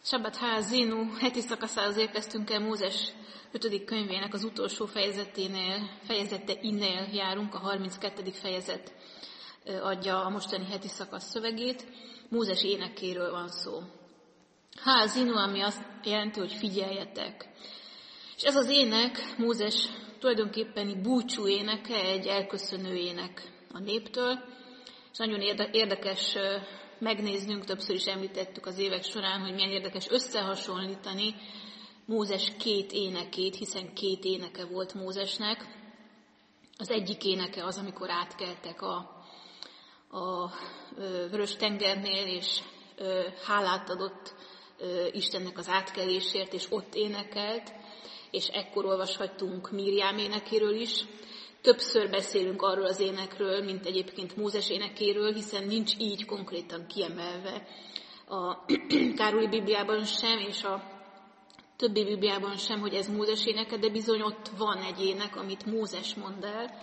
Sabbat Házinu heti szakaszához érkeztünk el, Mózes 5. könyvének az utolsó fejezeteinél járunk, a 32. fejezet adja a mostani heti szakasz szövegét. Mózes énekéről van szó. Házinu, ami azt jelenti, hogy figyeljetek. És ez az ének, Mózes tulajdonképpen búcsú éneke, egy elköszönő ének a néptől, és nagyon érdekes megnéznünk, többször is említettük az évek során, hogy milyen érdekes összehasonlítani Mózes 2 énekét, hiszen 2 éneke volt Mózesnek. Az egyik éneke az, amikor átkeltek a Vörös-tengernél, és hálát adott Istennek az átkelésért, és ott énekelt, és ekkor olvashattunk Mírjám énekéről is. Többször beszélünk arról az énekről, mint egyébként Mózes énekéről, hiszen nincs így konkrétan kiemelve a Károli Bibliában sem, és a többi Bibliában sem, hogy ez Mózes éneke, de bizony ott van egy ének, amit Mózes mond el,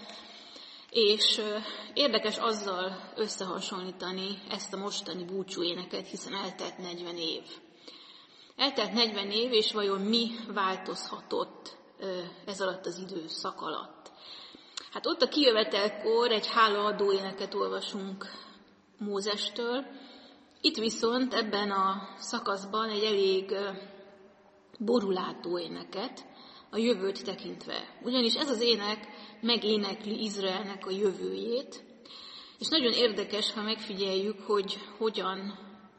és érdekes azzal összehasonlítani ezt a mostani búcsú éneket, hiszen eltelt 40 év. Eltelt 40 év, és vajon mi változhatott ez alatt az időszak alatt? Hát ott a kijövetelkor egy hálaadó éneket olvasunk Mózestől. Itt viszont ebben a szakaszban egy elég borulátó éneket, a jövőt tekintve. Ugyanis ez az ének megénekli Izraelnek a jövőjét, és nagyon érdekes, ha megfigyeljük, hogy hogyan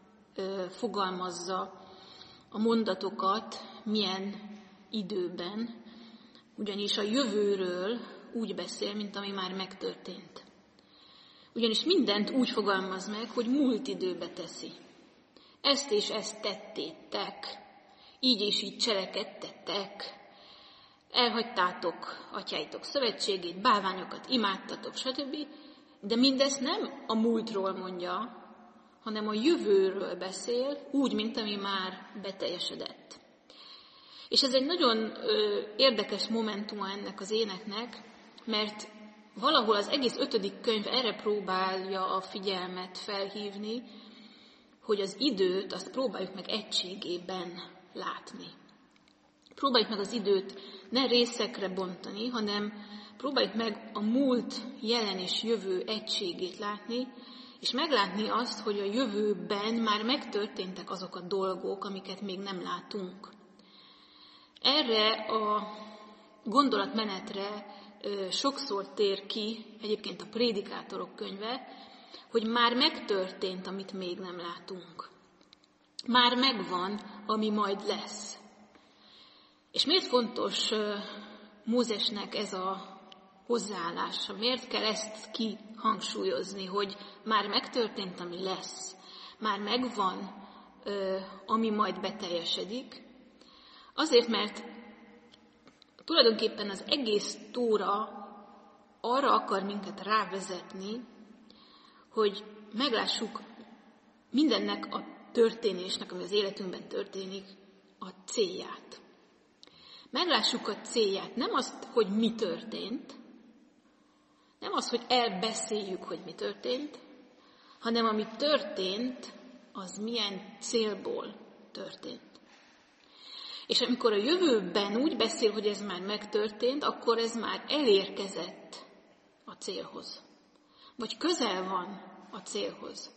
fogalmazza a mondatokat, milyen időben, ugyanis a jövőről úgy beszél, mint ami már megtörtént. Ugyanis mindent úgy fogalmaz meg, hogy múlt időbe teszi. Ezt és ezt tettétek, így és így cselekedtetek, elhagytátok atyáitok szövetségét, bálványokat imádtatok, stb. De mindezt nem a múltról mondja, hanem a jövőről beszél, úgy, mint ami már beteljesedett. És ez egy nagyon érdekes momentuma ennek az éneknek, mert valahol az egész 5. könyv erre próbálja a figyelmet felhívni, hogy az időt azt próbáljuk meg egységében látni. Próbáljuk meg az időt ne részekre bontani, hanem próbáljuk meg a múlt, jelen és jövő egységét látni, és meglátni azt, hogy a jövőben már megtörténtek azok a dolgok, amiket még nem látunk. Erre a gondolatmenetre sokszor tér ki egyébként a Prédikátorok könyve, hogy már megtörtént, amit még nem látunk. Már megvan, ami majd lesz. És miért fontos Mózesnek ez a hozzáállása? Miért kell ezt kihangsúlyozni, hogy már megtörtént, ami lesz? Már megvan, ami majd beteljesedik? Azért, mert tulajdonképpen az egész Tóra arra akar minket rávezetni, hogy meglássuk mindennek a történésnek, ami az életünkben történik, a célját. Meglássuk a célját, nem azt, hogy mi történt, nem azt, hogy elbeszéljük, hogy mi történt, hanem ami történt, az milyen célból történt. És amikor a jövőben úgy beszél, hogy ez már megtörtént, akkor ez már elérkezett a célhoz. Vagy közel van a célhoz.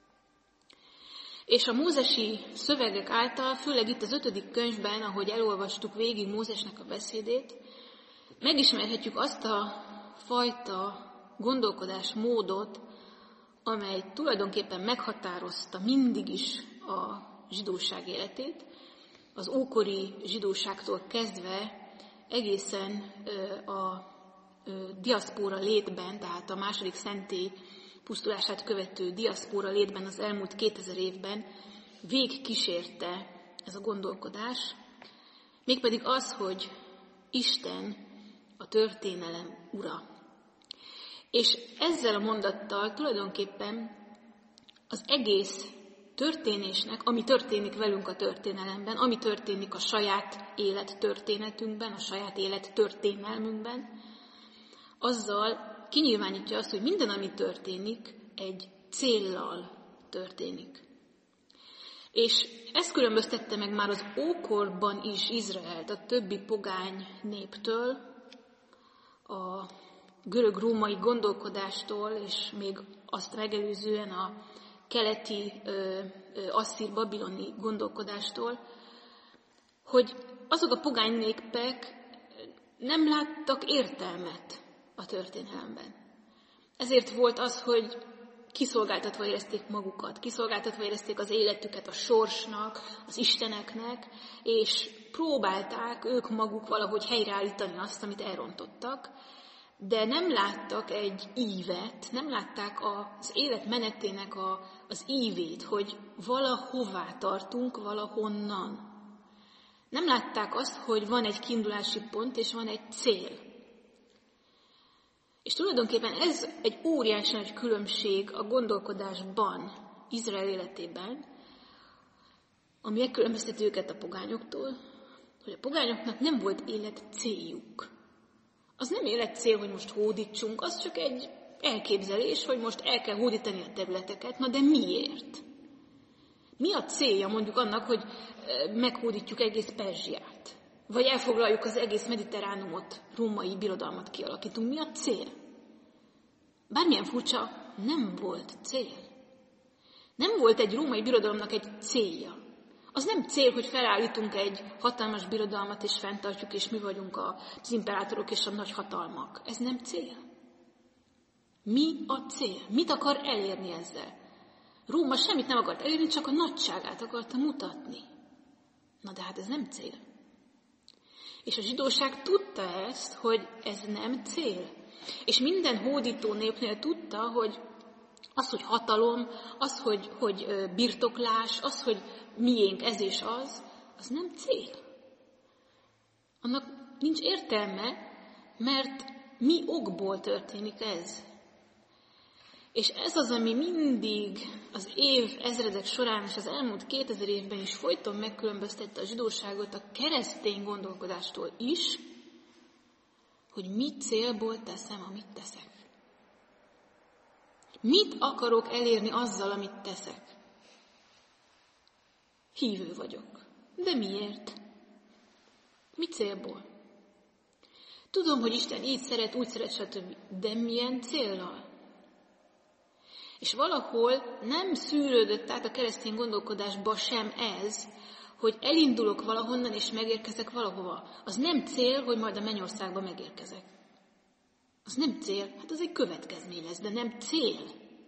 És a mózesi szövegek által, főleg itt az 5. könyvben, ahogy elolvastuk végig Mózesnek a beszédét, megismerhetjük azt a fajta gondolkodásmódot, amely tulajdonképpen meghatározta mindig is a zsidóság életét, az ókori zsidóságtól kezdve egészen a diaszpóra létben, tehát a második szentély pusztulását követő diaszpóra létben az elmúlt 2000 évben végigkísérte ez a gondolkodás, mégpedig az, hogy Isten a történelem ura. És ezzel a mondattal tulajdonképpen az egész történésnek, ami történik velünk a történelemben, ami történik a saját élettörténetünkben, a saját élettörténelmünkben, azzal kinyilvánítja azt, hogy minden, ami történik, egy céllal történik. És ez különböztette meg már az ókorban is Izraelt a többi pogány néptől, a görög-római gondolkodástól, és még azt megelőzően a keleti asszír-babiloni gondolkodástól, hogy azok a pogány népek nem láttak értelmet a történelemben. Ezért volt az, hogy kiszolgáltatva érezték magukat, kiszolgáltatva érezték az életüket a sorsnak, az isteneknek, és próbálták ők maguk valahogy helyreállítani azt, amit elrontottak, de nem láttak egy ívet, nem látták az élet menetének az ívét, hogy valahová tartunk, valahonnan. Nem látták azt, hogy van egy kiindulási pont, és van egy cél. És tulajdonképpen ez egy óriási nagy különbség a gondolkodásban, Izrael életében, ami megkülönbözteti őket a pogányoktól, hogy a pogányoknak nem volt élet céljuk. Az nem élet cél, hogy most hódítsunk, az csak egy elképzelés, hogy most el kell hódítani a területeket, na de miért? Mi a célja mondjuk annak, hogy meghódítjuk egész Perzsiát? Vagy elfoglaljuk az egész mediterránumot, római birodalmat kialakítunk. Mi a cél? Bármilyen furcsa, nem volt cél. Nem volt egy római birodalomnak egy célja. Az nem cél, hogy felállítunk egy hatalmas birodalmat, és fenntartjuk, és mi vagyunk az imperátorok és a nagy hatalmak. Ez nem cél. Mi a cél? Mit akar elérni ezzel? Róma semmit nem akart elérni, csak a nagyságát akarta mutatni. Na de hát ez nem cél. És a zsidóság tudta ezt, hogy ez nem cél. És minden hódító népnél tudta, hogy az, hogy hatalom, az, hogy birtoklás, az, hogy miénk ez és az nem cél. Annak nincs értelme, mert mi okból történik ez. És ez az, ami mindig az év ezredek során és az elmúlt 2000 évben is folyton megkülönböztette a zsidóságot a keresztény gondolkodástól is, hogy mi célból teszem, amit teszek. Mit akarok elérni azzal, amit teszek? Hívő vagyok. De miért? Mi célból? Tudom, hogy Isten így szeret, úgy szeret, stb. De milyen céllal? És valahol nem szűrődött át a keresztény gondolkodásba sem ez, hogy elindulok valahonnan és megérkezek valahova. Az nem cél, hogy majd a mennyországba megérkezek. Az nem cél, hát az egy következmény lesz, de nem cél.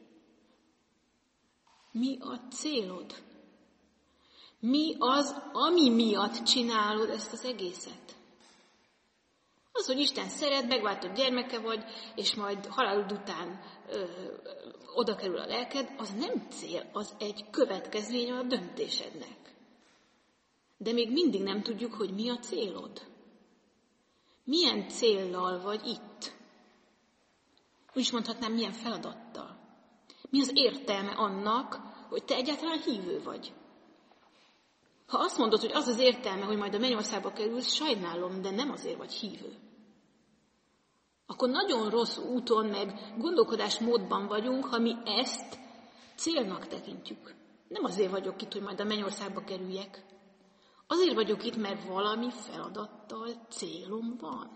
Mi a célod? Mi az, ami miatt csinálod ezt az egészet? Az, hogy Isten szeret, megváltott gyermeke vagy, és majd halálod után oda kerül a lelked, az nem cél, az egy következmény a döntésednek. De még mindig nem tudjuk, hogy mi a célod. Milyen céllal vagy itt? Úgy is mondhatnám, milyen feladattal. Mi az értelme annak, hogy te egyáltalán hívő vagy? Ha azt mondod, hogy az az értelme, hogy majd a mennyországba kerülsz, sajnálom, de nem azért vagy hívő. Akkor nagyon rossz úton, meg gondolkodásmódban vagyunk, ha mi ezt célnak tekintjük. Nem azért vagyok itt, hogy majd a mennyországba kerüljek. Azért vagyok itt, mert valami feladattal célom van.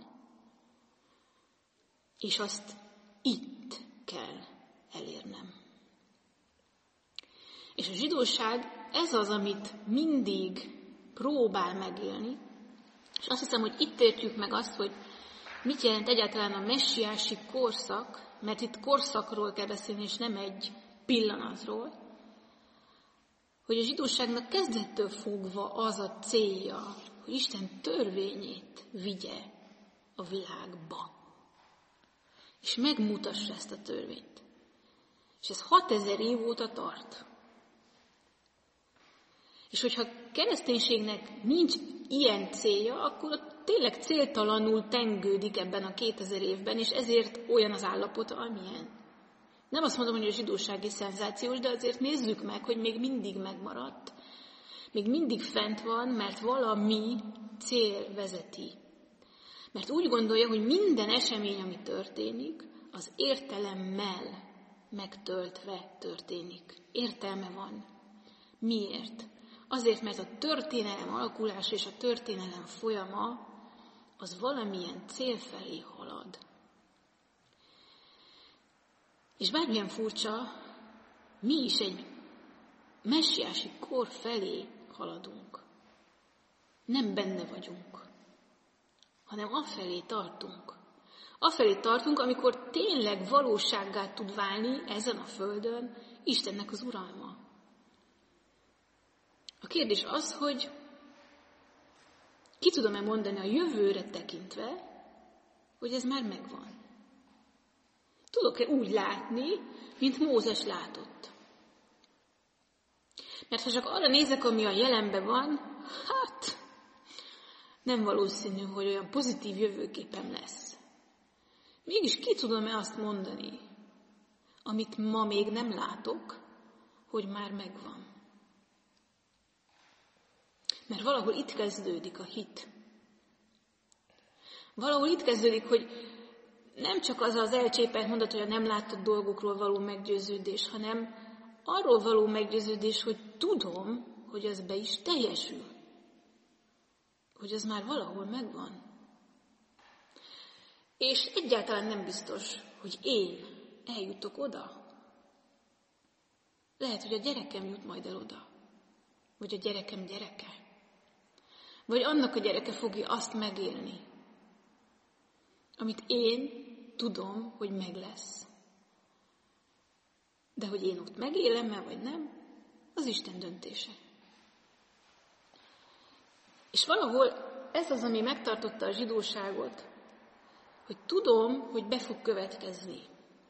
És azt itt kell elérnem. És a zsidóság ez az, amit mindig próbál megélni, és azt hiszem, hogy itt értjük meg azt, hogy mit jelent egyáltalán a messiási korszak, mert itt korszakról kell beszélni, és nem egy pillanatról, hogy a zsidóságnak kezdettől fogva az a célja, hogy Isten törvényét vigye a világba. És megmutassa ezt a törvényt. És ez 6000 év óta tart. És hogyha kereszténységnek nincs ilyen célja, akkor ott tényleg céltalanul tengődik ebben a 2000 évben, és ezért olyan az állapota, amilyen. Nem azt mondom, hogy a zsidóság is szenzációs, de azért nézzük meg, hogy még mindig megmaradt. Még mindig fent van, mert valami cél vezeti. Mert úgy gondolja, hogy minden esemény, ami történik, az értelemmel megtöltve történik. Értelme van. Miért? Azért, mert a történelem alakulása és a történelem folyama az valamilyen cél felé halad. És bármilyen furcsa, mi is egy messiási kor felé haladunk. Nem benne vagyunk, hanem afelé tartunk. Afelé tartunk, amikor tényleg valósággá tud válni ezen a földön Istennek az uralma. A kérdés az, hogy ki tudom-e mondani a jövőre tekintve, hogy ez már megvan. Tudok-e úgy látni, mint Mózes látott? Mert ha csak arra nézek, ami a jelenben van, hát nem valószínű, hogy olyan pozitív jövőképem lesz. Mégis ki tudom-e azt mondani, amit ma még nem látok, hogy már megvan? Mert valahol itt kezdődik a hit. Valahol itt kezdődik, hogy nem csak az az elcsépelt mondat, hogy a nem látott dolgokról való meggyőződés, hanem arról való meggyőződés, hogy tudom, hogy az be is teljesül. Hogy az már valahol megvan. És egyáltalán nem biztos, hogy én eljutok oda. Lehet, hogy a gyerekem jut majd el oda. Vagy a gyerekem gyereke. Vagy annak a gyereke fogja azt megélni, amit én tudom, hogy meg lesz. De hogy én ott megélem-e, vagy nem, az Isten döntése. És valahol ez az, ami megtartotta a zsidóságot, hogy tudom, hogy be fog következni.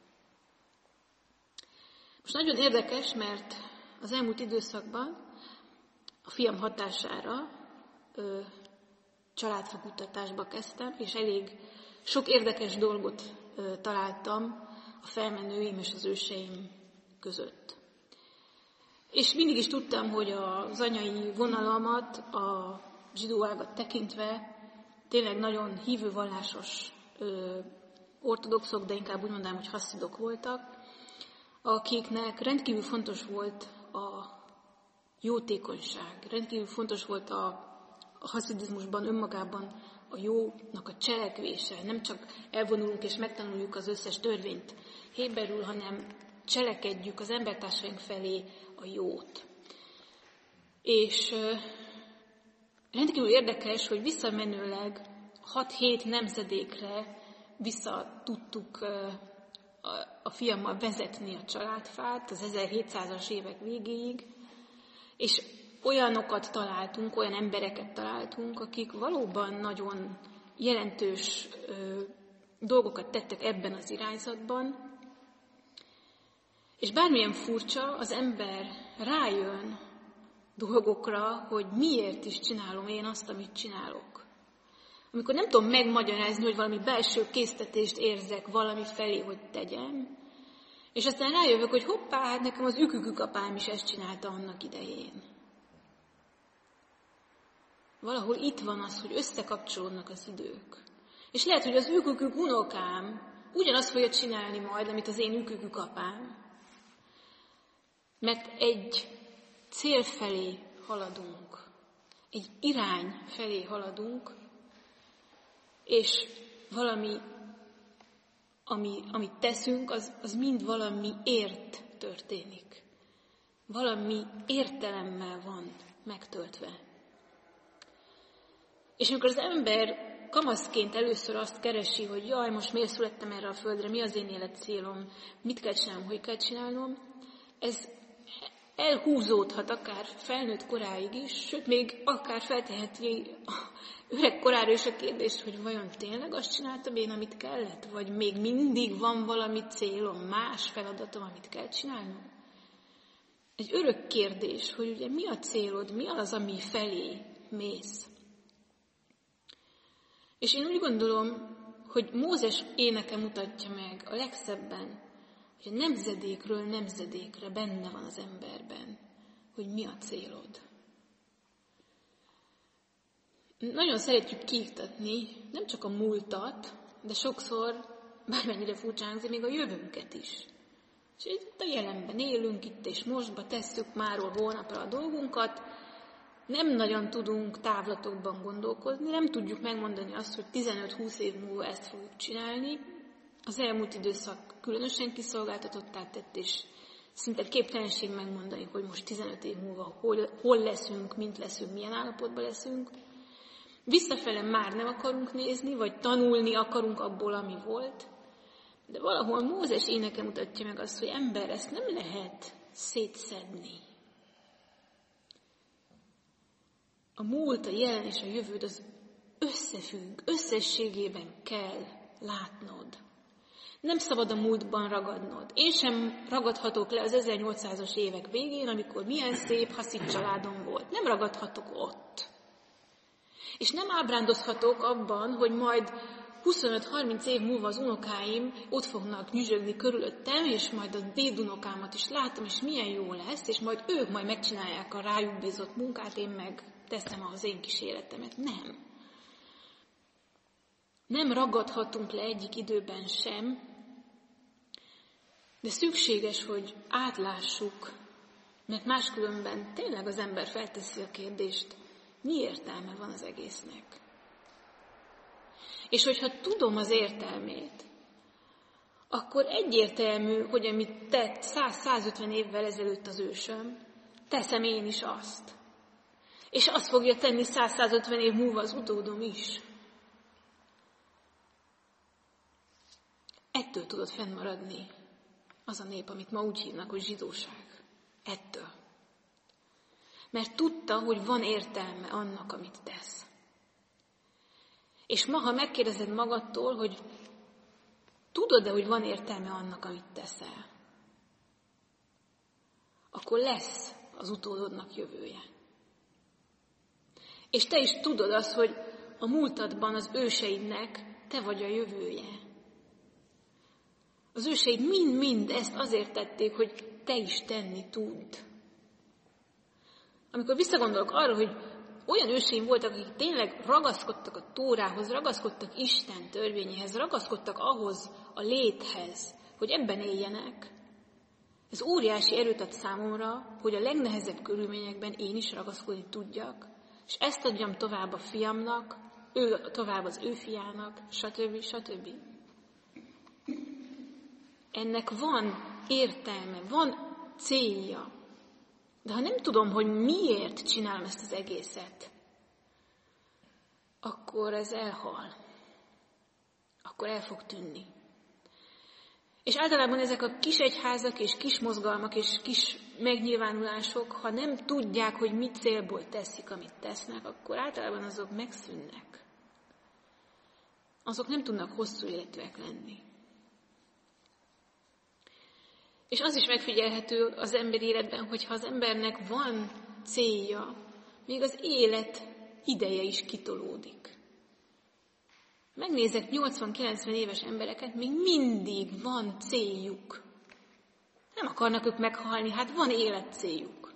Most nagyon érdekes, mert az elmúlt időszakban a fiam hatására családfakutatásba kezdtem, és elég sok érdekes dolgot találtam a felmenőim és az őseim között. És mindig is tudtam, hogy az anyai vonalamat, a zsidó ágat tekintve tényleg nagyon hívő vallásos ortodoxok, de inkább úgy mondanám, hogy hasszidok voltak, akiknek rendkívül fontos volt a jótékonyság, rendkívül fontos volt a hasszidizmusban önmagában a jónak a cselekvése. Nem csak elvonulunk és megtanuljuk az összes törvényt héberül, hanem cselekedjük az embertársaink felé a jót. És rendkívül érdekes, hogy visszamenőleg 6-7 nemzedékre vissza tudtuk a fiammal vezetni a családfát az 1700-as évek végéig, és olyanokat találtunk, olyan embereket találtunk, akik valóban nagyon jelentős dolgokat tettek ebben az irányzatban, és bármilyen furcsa, az ember rájön dolgokra, hogy miért is csinálom én azt, amit csinálok. Amikor nem tudom megmagyarázni, hogy valami belső késztetést érzek valami felé, hogy tegyem, és aztán rájövök, hogy hoppá, hát nekem az ükükapám is ezt csinálta annak idején. Valahol itt van az, hogy összekapcsolódnak az idők. És lehet, hogy az ükükük unokám ugyanazt fogja csinálni majd, amit az én ükükapám. Mert egy cél felé haladunk, egy irány felé haladunk, és valami, amit teszünk, az mind valamiért történik. Valami értelemmel van megtöltve. És amikor az ember kamaszként először azt keresi, hogy jaj, most miért születtem erre a földre, mi az én életcélom, mit kell csinálnom, hogy kell csinálnom, ez elhúzódhat akár felnőtt koráig is, sőt, még akár felteheti öreg korára is a kérdést, hogy vajon tényleg azt csináltam én, amit kellett, vagy még mindig van valami célom, más feladatom, amit kell csinálnom. Egy örök kérdés, hogy ugye mi a célod, mi az, ami felé mész. És én úgy gondolom, hogy Mózes éneke mutatja meg a legszebben, hogy a nemzedékről nemzedékre benne van az emberben, hogy mi a célod. Nagyon szeretjük kiiktatni nem csak a múltat, de sokszor, bármennyire furcsán hangzik, még a jövőnket is. És itt a jelenben élünk, itt és mostba tesszük máról holnapra a dolgunkat, nem nagyon tudunk távlatokban gondolkozni, nem tudjuk megmondani azt, hogy 15-20 év múlva ezt fogjuk csinálni. Az elmúlt időszak különösen kiszolgáltatottá tett, és szinte képtelenség megmondani, hogy most 15 év múlva hol leszünk, mint leszünk, milyen állapotban leszünk. Visszafele már nem akarunk nézni, vagy tanulni akarunk abból, ami volt. De valahol Mózes éneke mutatja meg azt, hogy ember, ezt nem lehet szétszedni. A múlt, a jelen és a jövőd az összefügg, összességében kell látnod. Nem szabad a múltban ragadnod. Én sem ragadhatok le az 1800-as évek végén, amikor milyen szép haszid családom volt. Nem ragadhatok ott. És nem ábrándozhatok abban, hogy majd 25-30 év múlva az unokáim ott fognak nyüzsögni körülöttem, és majd a dédunokámat is látom, és milyen jó lesz, és majd ők majd megcsinálják a rájuk bízott munkát, én meg teszem az én kis életemet. Nem. Nem ragadhatunk le egyik időben sem, de szükséges, hogy átlássuk, mert máskülönben tényleg az ember felteszi a kérdést, mi értelme van az egésznek. És hogyha tudom az értelmét, akkor egyértelmű, hogy amit tett 100-150 évvel ezelőtt az ősöm, teszem én is azt. És azt fogja tenni 100-150 év múlva az utódom is. Ettől tudott fennmaradni az a nép, amit ma úgy hívnak, hogy zsidóság. Ettől. Mert tudta, hogy van értelme annak, amit tesz. És ma, ha megkérdezed magadtól, hogy tudod-e, hogy van értelme annak, amit teszel, akkor lesz az utódodnak jövője. És te is tudod azt, hogy a múltadban az őseidnek te vagy a jövője. Az őseid mind-mind ezt azért tették, hogy te is tenni tudd. Amikor visszagondolok arra, hogy olyan őseim voltak, akik tényleg ragaszkodtak a Tórához, ragaszkodtak Isten törvényéhez, ragaszkodtak ahhoz a léthez, hogy ebben éljenek, ez óriási erőt ad számomra, hogy a legnehezebb körülményekben én is ragaszkodni tudjak, és ezt adjam tovább a fiamnak, ő tovább az ő fiának, stb. Stb. Ennek van értelme, van célja. De ha nem tudom, hogy miért csinálom ezt az egészet, akkor ez elhal. Akkor el fog tűnni. És általában ezek a kis egyházak és kis mozgalmak és kis megnyilvánulások, ha nem tudják, hogy mit célból teszik, amit tesznek, akkor általában azok megszűnnek. Azok nem tudnak hosszú életűek lenni. És az is megfigyelhető az emberi életben, hogy ha az embernek van célja, még az élet ideje is kitolódik. Megnézek 80-90 éves embereket, még mindig van céljuk. Nem akarnak ők meghalni, hát van életcéljuk.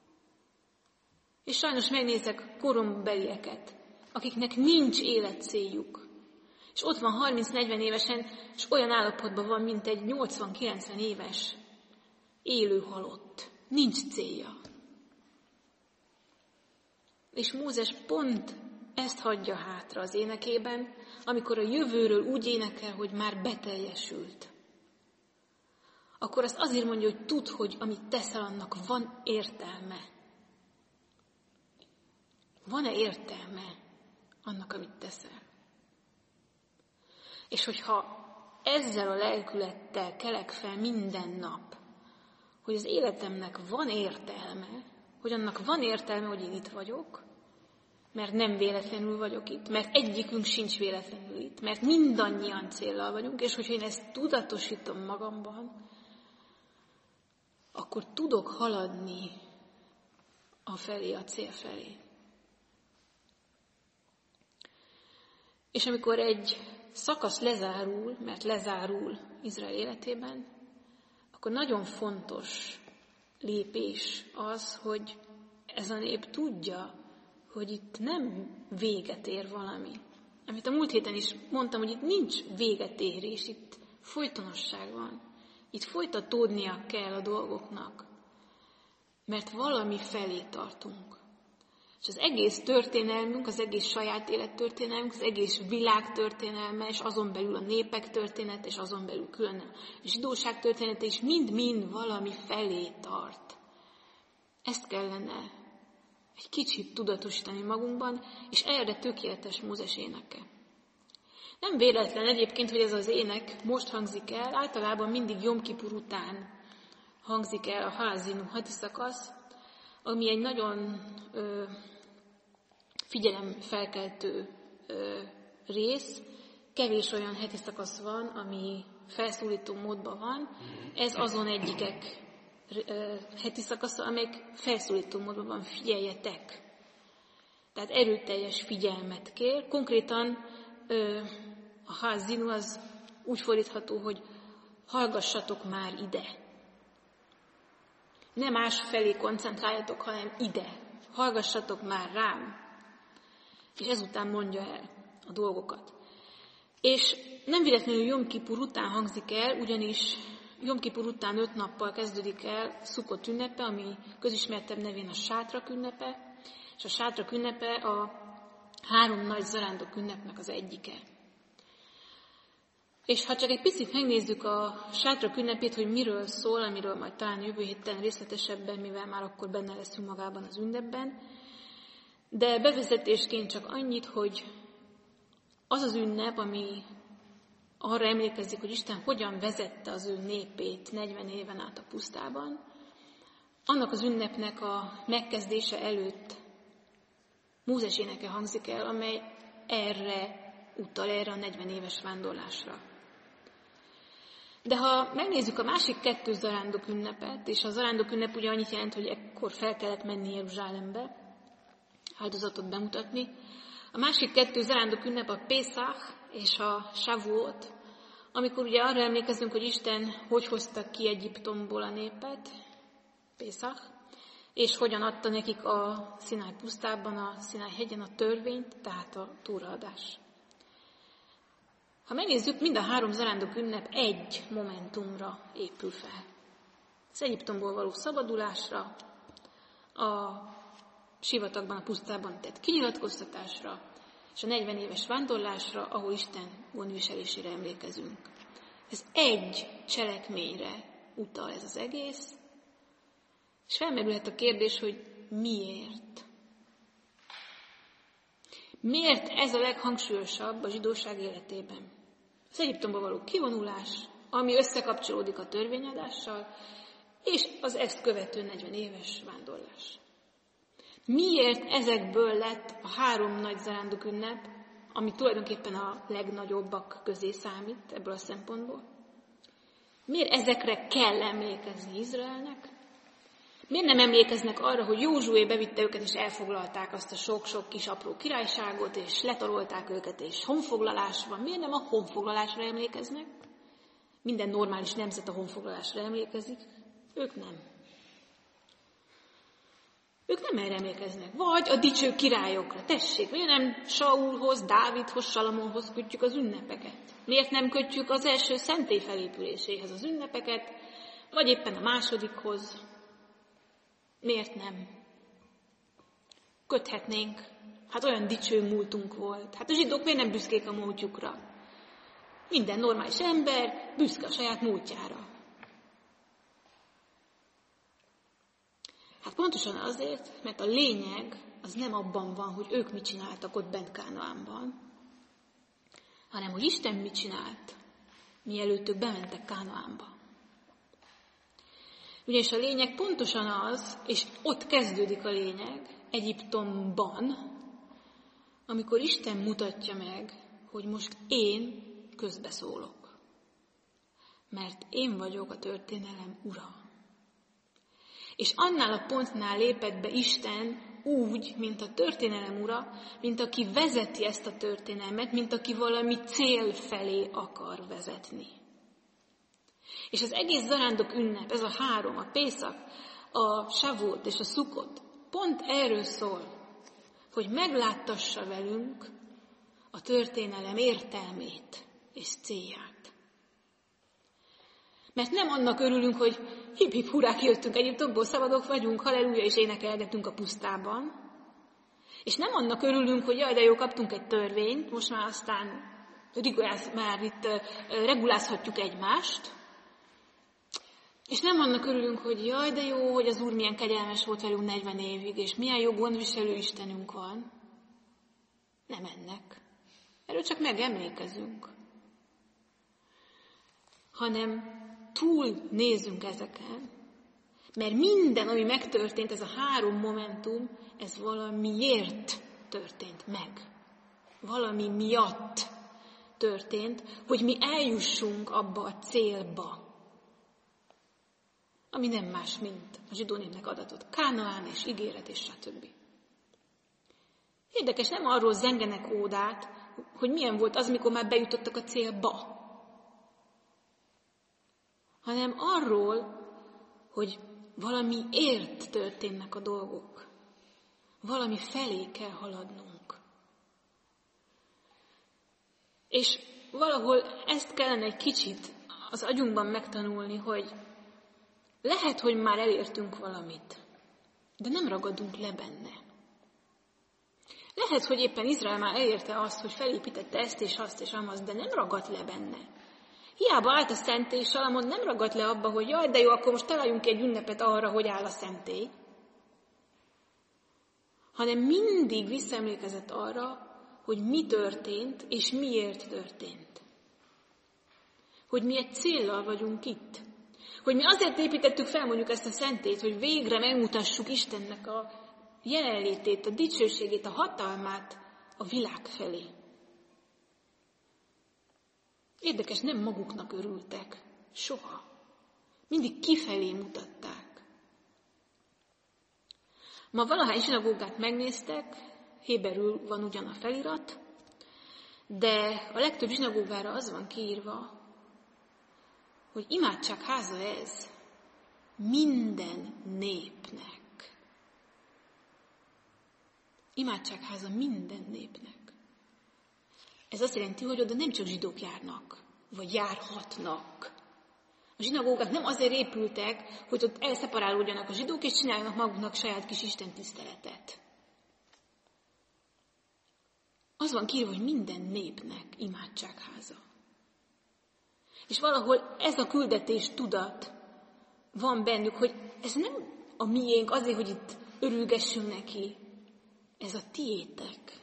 És sajnos megnézek korombelieket, akiknek nincs életcéljuk. És ott van 30-40 évesen, és olyan állapotban van, mint egy 80-90 éves élő halott. Nincs célja. És Mózes pont ezt hagyja hátra az énekében, amikor a jövőről úgy énekel, hogy már beteljesült. Akkor azt azért mondja, hogy tudd, hogy amit teszel, annak van értelme. Van-e értelme annak, amit teszel? És hogyha ezzel a lelkülettel kelek fel minden nap, hogy az életemnek van értelme, hogy annak van értelme, hogy én itt vagyok, mert nem véletlenül vagyok itt, mert egyikünk sincs véletlenül itt, mert mindannyian céllal vagyunk, és hogyha én ezt tudatosítom magamban, akkor tudok haladni a cél felé. És amikor egy szakasz lezárul, mert lezárul Izrael életében, akkor nagyon fontos lépés az, hogy ez a nép tudja, hogy itt nem véget ér valami. Amit a múlt héten is mondtam, hogy itt nincs végetérés, itt folytonosság van. Itt folytatódnia kell a dolgoknak, mert valami felé tartunk. És az egész történelmünk, az egész saját élettörténelmünk, az egész világ történelme, és azon belül a népek története, és azon belül külön a zsidóság története, és mind-mind valami felé tart. Ezt kellene egy kicsit tudatosítani magunkban, és erre tökéletes Mózes éneke. Nem véletlen egyébként, hogy ez az ének most hangzik el, általában mindig Jom Kipur után hangzik el a Házinu hadiszakasz, ami egy nagyon figyelemfelkeltő rész. Kevés olyan heti szakasz van, ami felszólító módban van. Ez azon egyikek heti szakasza, amelyek felszólító módban van, figyeljetek. Tehát erőteljes figyelmet kér. Konkrétan a Házinu az úgy fordítható, hogy hallgassatok már ide. Nem más felé koncentráljatok, hanem ide. Hallgassatok már rám. És ezután mondja el a dolgokat. És nem véletlenül Jom Kipur után hangzik el, ugyanis Jom Kipur után 5 nappal kezdődik el Szukot ünnepe, ami közismertebb nevén a Sátrak ünnepe, és a Sátrak ünnepe a 3 nagy zarándok ünnepnek az egyike. És ha csak egy picit megnézzük a Sátrak ünnepét, hogy miről szól, amiről majd talán jövő héten részletesebben, mivel már akkor benne leszünk magában az ünnepben, de bevezetésként csak annyit, hogy az az ünnep, ami arra emlékezik, hogy Isten hogyan vezette az ő népét 40 éven át a pusztában, annak az ünnepnek a megkezdése előtt Mózes éneke hangzik el, amely erre utal, erre a 40 éves vándorlásra. De ha megnézzük a másik 2 zarándok ünnepet, és a zarándok ünnep ugye annyit jelent, hogy ekkor fel kellett menni Jeruzsálembe, áldozatot bemutatni. A másik 2 zarándok ünnep a Pészach és a Shavuot, amikor ugye arra emlékezünk, hogy Isten hogy hozta ki Egyiptomból a népet, Pészach, és hogyan adta nekik a Szináj pusztában, a Szináj hegyen a törvényt, tehát a tóraadás. Ha megnézzük, mind a 3 zarándok ünnep egy momentumra épül fel. Az Egyiptomból való szabadulásra, a sivatagban, a pusztában tett kinyilatkoztatásra, és a 40 éves vándorlásra, ahol Isten gondviselésére emlékezünk. Ez egy cselekményre utal ez az egész, és felmerülhet a kérdés, hogy miért? Miért ez a leghangsúlyosabb a zsidóság életében? Az Egyiptomba való kivonulás, ami összekapcsolódik a törvényadással, és az ezt követő 40 éves vándorlás. Miért ezekből lett a 3 nagy zarándok ünnep, ami tulajdonképpen a legnagyobbak közé számít ebből a szempontból? Miért ezekre kell emlékezni Izraelnek? Miért nem emlékeznek arra, hogy Józsué bevitte őket, és elfoglalták azt a sok-sok kis apró királyságot, és letarolták őket, és honfoglalás van? Miért nem a honfoglalásra emlékeznek? Minden normális nemzet a honfoglalásra emlékezik, ők nem. Ők nem erre emlékeznek. Vagy a dicső királyokra. Tessék, miért nem Saulhoz, Dávidhoz, Salamonhoz kötjük az ünnepeket? Miért nem kötjük az első szentély felépüléséhez az ünnepeket, vagy éppen a másodikhoz? Miért nem? Köthetnénk. Hát olyan dicső múltunk volt. Hát a zsidók miért nem büszkék a múltjukra? Minden normális ember büszke a saját múltjára. Hát pontosan azért, mert a lényeg az nem abban van, hogy ők mit csináltak ott bent Kánaánban, hanem hogy Isten mit csinált, mielőtt ők bementek Kánaánba. Ugyanis a lényeg pontosan az, és ott kezdődik a lényeg, Egyiptomban, amikor Isten mutatja meg, hogy most én közbeszólok. Mert én vagyok a történelem ura. És annál a pontnál lépett be Isten úgy, mint a történelem ura, mint aki vezeti ezt a történelmet, mint aki valami cél felé akar vezetni. És az egész zarándok ünnep, ez a 3, a Pészak, a Shavuot és a Szukot, pont erről szól, hogy megláttassa velünk a történelem értelmét és célját. Mert nem annak örülünk, hogy hip-hip hurrá, kijöttünk Egyiptomból, szabadok vagyunk, halleluja, és énekelgetünk a pusztában, És nem annak örülünk, hogy jaj, de jó, kaptunk egy törvényt, most már aztán itt regulázhatjuk egymást. És nem annak örülünk, hogy jaj, de jó, hogy az Úr milyen kegyelmes volt velünk 40 évig, és milyen jó gondviselő Istenünk van. Nem ennek. Erről csak megemlékezünk. Hanem túl nézünk ezeken, mert minden, ami megtörtént, ez a 3 momentum, ez valamiért történt meg. Valami miatt történt, hogy mi eljussunk abba a célba, ami nem más, mint a zsidó népnek adatott Kánaán és ígéret és stb. Érdekes, nem arról zengenek ódát, hogy milyen volt az, mikor már bejutottak a célba, hanem arról, hogy valamiért történnek a dolgok. Valami felé kell haladnunk. És valahol ezt kellene egy kicsit az agyunkban megtanulni, hogy lehet, hogy már elértünk valamit, de nem ragadunk le benne. Lehet, hogy éppen Izrael már elérte azt, hogy felépítette ezt és azt és amazt, de nem ragadt le benne. Hiába állt a szentély, Salamon nem ragadt le abba, hogy jaj, de jó, akkor most találjunk egy ünnepet arra, hogy áll a szentély. Hanem mindig visszaemlékezett arra, hogy mi történt, és miért történt. Hogy mi egy céllal vagyunk itt. Hogy mi azért építettük fel mondjuk ezt a szentélyt, hogy végre megmutassuk Istennek a jelenlétét, a dicsőségét, a hatalmát a világ felé. Érdekes, nem maguknak örültek. Soha. Mindig kifelé mutatták. Ma valahány zsinagógát megnéztek, héberül van ugyan a felirat, de a legtöbb zsinagógára az van kiírva, hogy imádságháza ez minden népnek. Imádságháza minden népnek. Ez azt jelenti, hogy oda nem csak zsidók járnak, vagy járhatnak. A zsinagógák nem azért épültek, hogy ott elszeparálódjanak a zsidók, és csináljanak maguknak saját kis istentiszteletet. Az van kiírva, hogy minden népnek imádságháza. És valahol ez a küldetés tudat van bennük, hogy ez nem a miénk azért, hogy itt örülgessünk neki. Ez a tiétek.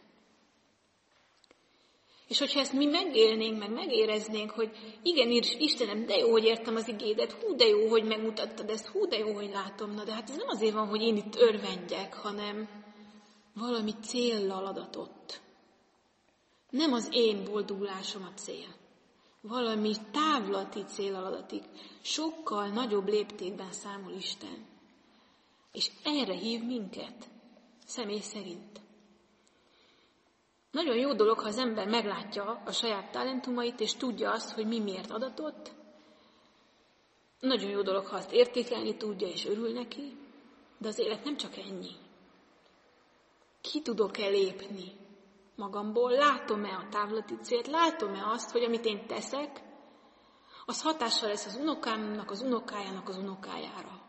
És hogyha ezt mi megélnénk, meg megéreznénk, hogy igen, Istenem, de jó, hogy értem az igédet, hú, de jó, hogy megmutattad ezt, hú, de jó, hogy látom, na de hát ez nem azért van, hogy én itt örvendjek, hanem valami céllal adatott. Nem az én boldogulásom a cél. Valami távlati céllal adatik. Sokkal nagyobb léptékben számol Isten. És erre hív minket, személy szerint. Nagyon jó dolog, ha az ember meglátja a saját talentumait, és tudja azt, hogy mi miért adatott. Nagyon jó dolog, ha azt értékelni tudja, és örül neki, de az élet nem csak ennyi. Ki tudok-e lépni magamból? Látom-e a távlati célt? Látom-e azt, hogy amit én teszek, az hatással lesz az unokámnak, az unokájának, az unokájára?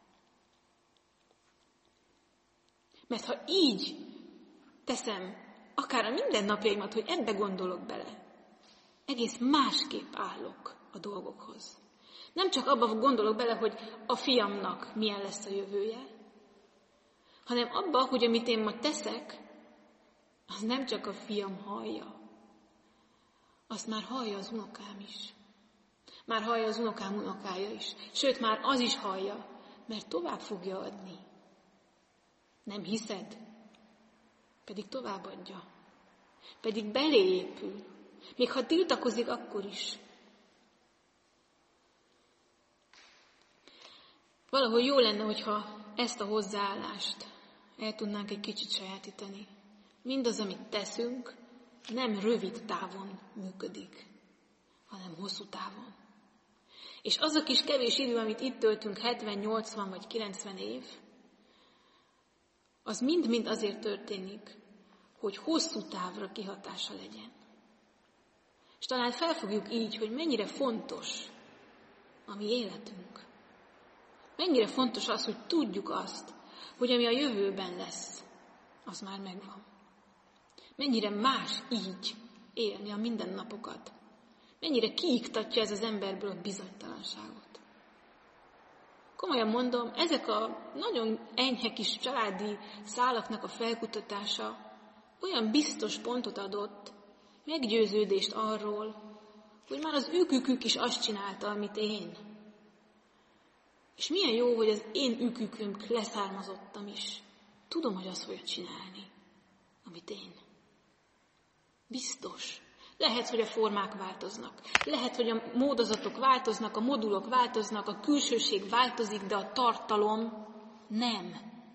Mert ha így teszem akár a mindennapjaimat, hogy ebbe gondolok bele, egész másképp állok a dolgokhoz. Nem csak abba gondolok bele, hogy a fiamnak milyen lesz a jövője, hanem abba, hogy amit én ma teszek, az nem csak a fiam hallja, azt már hallja az unokám is. Már hallja az unokám unokája is. Sőt, már az is hallja, mert tovább fogja adni. Nem hiszed? Pedig továbbadja. Pedig beléépül. Még ha tiltakozik, akkor is. Valahol jó lenne, hogyha ezt a hozzáállást el tudnánk egy kicsit sajátítani. Mindaz, amit teszünk, nem rövid távon működik, hanem hosszú távon. És az a kis kevés idő, amit itt töltünk, 70, 80 vagy 90 év, az mind-mind azért történik, hogy hosszú távra kihatása legyen. És talán felfogjuk így, hogy mennyire fontos a mi életünk. Mennyire fontos az, hogy tudjuk azt, hogy ami a jövőben lesz, az már megvan. Mennyire más így élni a mindennapokat. Mennyire kiiktatja ez az emberből a bizonytalanságot. Komolyan mondom, ezek a nagyon enyhe kis családi szálaknak a felkutatása olyan biztos pontot adott, meggyőződést arról, hogy már az ükükük is azt csinálta, amit én. És milyen jó, hogy az én ükükünk leszármazottam is. Tudom, hogy azt fogja csinálni, amit én. Biztos. Lehet, hogy a formák változnak. Lehet, hogy a módozatok változnak, a modulok változnak, a külsőség változik, de a tartalom nem.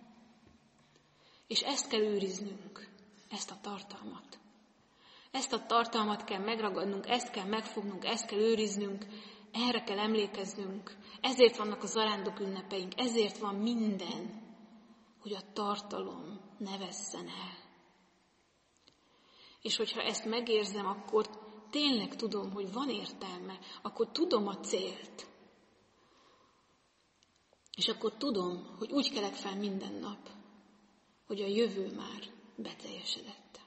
És ezt kell őriznünk, ezt a tartalmat. Ezt a tartalmat kell megragadnunk, ezt kell megfognunk, ezt kell őriznünk, erre kell emlékeznünk. Ezért vannak a zarándok ünnepeink, ezért van minden, hogy a tartalom ne vesszen el. És hogyha ezt megérzem, akkor tényleg tudom, hogy van értelme, akkor tudom a célt. És akkor tudom, hogy úgy kelek fel minden nap, hogy a jövő már beteljesedett.